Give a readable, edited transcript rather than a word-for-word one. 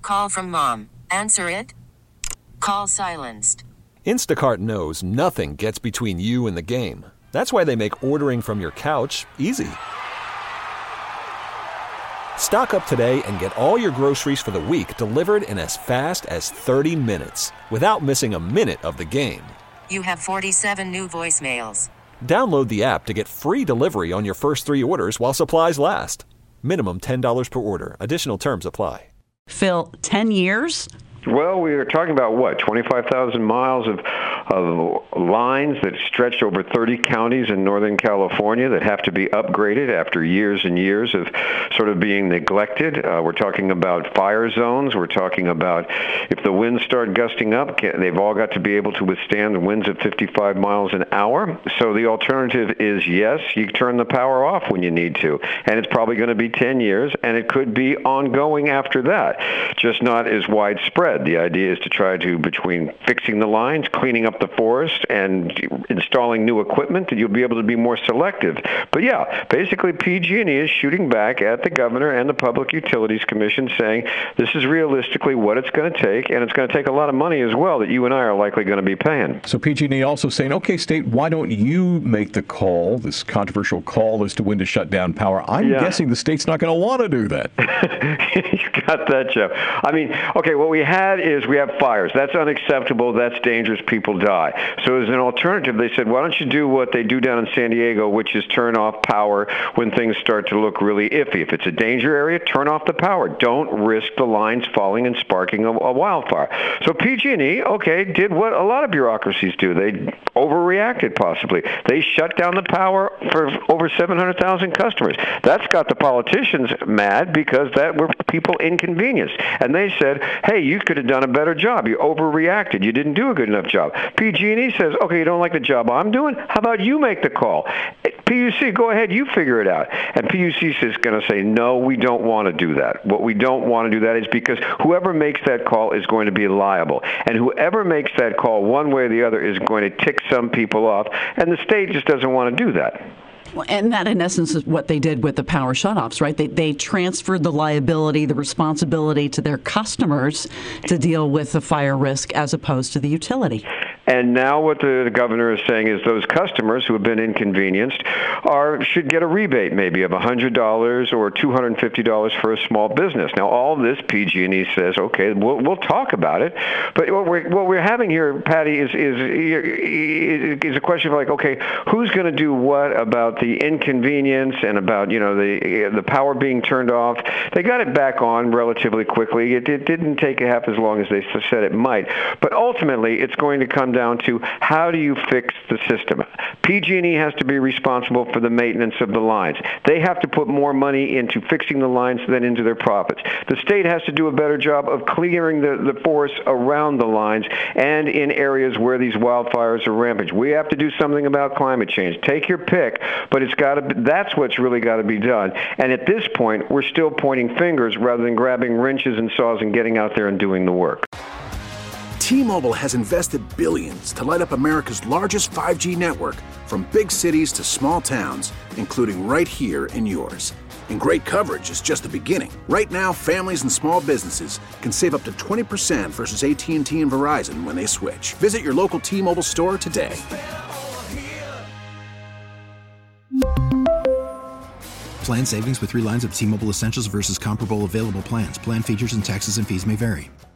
call from mom. Answer it. Call silenced. Instacart knows nothing gets between you and the game. That's why they make ordering from your couch easy. Stock up today and get all your groceries for the week delivered in as fast as 30 minutes without missing a minute of the game. You have 47 new voicemails. Download the app to get free delivery on your first 3 orders while supplies last. Minimum $10 per order. Additional terms apply. Phil, 10 years? Well, we are talking about, 25,000 miles of lines that stretch over 30 counties in Northern California that have to be upgraded after years and years of sort of being neglected. We're talking about fire zones. We're talking about if the winds start gusting up, they've all got to be able to withstand the winds at 55 miles an hour. So the alternative is, yes, you turn the power off when you need to. And it's probably going to be 10 years, and it could be ongoing after that, just not as widespread. The idea is to try to, between fixing the lines, cleaning up the forest, and installing new equipment, that you'll be able to be more selective. But yeah, basically PG&E is shooting back at the governor and the Public Utilities Commission, saying this is realistically what it's going to take, and it's going to take a lot of money as well that you and I are likely going to be paying. So PG&E also saying, okay, state, why don't you make the call, this controversial call as to when to shut down power? I'm guessing the state's not going to want to do that. You got that, Jeff. I mean, okay, what we have fires. That's unacceptable. That's dangerous. People die. So as an alternative, they said, why don't you do what they do down in San Diego, which is turn off power when things start to look really iffy. If it's a danger area, turn off the power. Don't risk the lines falling and sparking a wildfire. So PG&E, did what a lot of bureaucracies do. They overreacted possibly. They shut down the power for over 700,000 customers. That's got the politicians mad because that were people inconvenienced. And they said, hey, you could have done a better job. You overreacted. You didn't do a good enough job. PG&E says, okay, you don't like the job I'm doing? How about you make the call? PUC, go ahead, you figure it out. And PUC is going to say, no, we don't want to do that. What we don't want to do that is because whoever makes that call is going to be liable. And whoever makes that call one way or the other is going to tick some people off. And the state just doesn't want to do that. Well, and that, in essence, is what they did with the power shutoffs, right? They transferred the liability, the responsibility to their customers to deal with the fire risk as opposed to the utility. And now what the governor is saying is those customers who have been inconvenienced should get a rebate maybe of $100 or $250 for a small business. Now, all this PG&E says, okay, we'll talk about it. But what we're having here, Patty, is a question of like, okay, who's going to do what about the inconvenience and about, the power being turned off? They got it back on relatively quickly. It didn't take half as long as they said it might. But ultimately, it's going to come down to how do you fix the system? PG&E has to be responsible for the maintenance of the lines. They have to put more money into fixing the lines than into their profits. The state has to do a better job of clearing the forests around the lines and in areas where these wildfires are rampant. We have to do something about climate change. Take your pick, but that's what's really got to be done. And at this point, we're still pointing fingers rather than grabbing wrenches and saws and getting out there and doing the work. T-Mobile has invested billions to light up America's largest 5G network, from big cities to small towns, including right here in yours. And great coverage is just the beginning. Right now, families and small businesses can save up to 20% versus AT&T and Verizon when they switch. Visit your local T-Mobile store today. Plan savings with 3 lines of T-Mobile Essentials versus comparable available plans. Plan features and taxes and fees may vary.